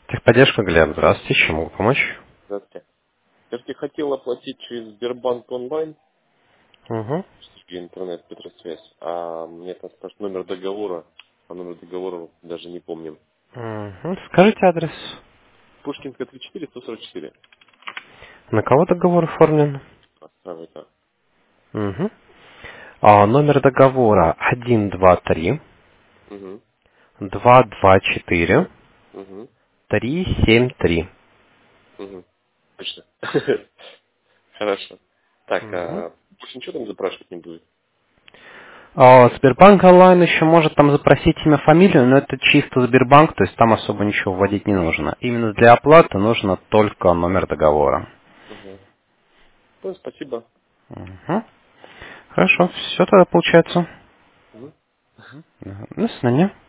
Техподдержка, Глеб, здравствуйте, чем могу помочь? Здравствуйте. Я хотел оплатить через Сбербанк онлайн, Угу. через интернет, Петросвязь, а мне там спрашивают номер договора, а номер договора даже не помним. Угу. Скажите адрес. Пушкинская 34, 144. На кого договор оформлен? Это. Угу. Номер договора 123 Угу. 224 Угу. 373. Угу. Точно. Хорошо. Так, Угу. больше ничего там запрашивать не будет? Сбербанк онлайн еще может там запросить имя, фамилию, но это чисто Сбербанк, то есть там особо ничего вводить не нужно. Именно для оплаты нужно только номер договора. Угу. Ну, спасибо. Угу. Хорошо, все тогда получается. Мгм. До свидания.